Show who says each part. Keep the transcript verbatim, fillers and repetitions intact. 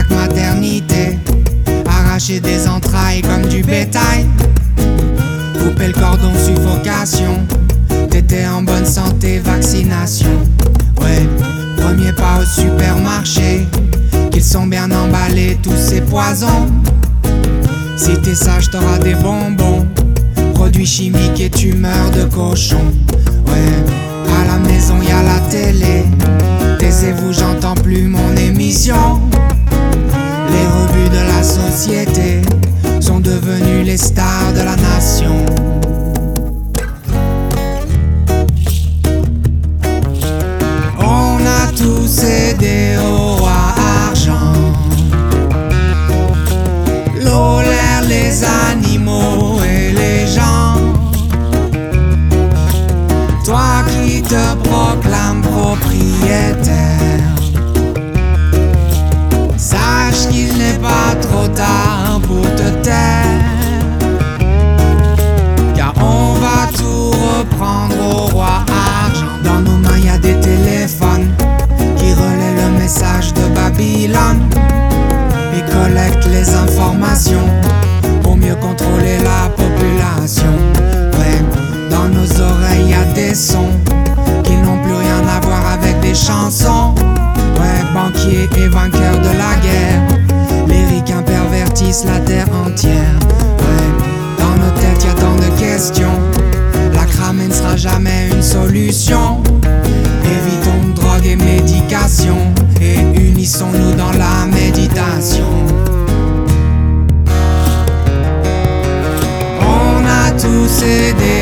Speaker 1: chaque maternité, arracher des entrailles comme du bétail, couper le cordon suffocation. T'étais en bonne santé, vaccination. Ouais, premier pas au supermarché, qu'ils sont bien emballés tous ces poisons. Si t'es sage t'auras des bonbons, produits chimiques et tu meurs de cochon. Ouais, à la maison y'a la télé, taisez-vous j'entends plus mon émission. Les revues de la société sont devenues les stars de la nation. On a tous cédé au roi argent, l'eau, l'air, les animaux et les gens. Toi qui te proclames propriétaire, sache qu'il n'est pas trop tard pour te taire, car on va tout reprendre au roi argent. Dans nos mains y a des téléphones qui relaient le message de Babylone et collectent les informations pour mieux contrôler la population. Ouais, dans nos oreilles y a des sons qui n'ont plus rien à voir avec des chansons. Ouais, banquiers et vainqueurs de la guerre, les ricains pervertissent la terre entière. Ouais, dans nos têtes y a tant de questions, la cramée ne sera jamais une solution. Évitons drogue et médication et unissons-nous dans la méditation. On a tous aidé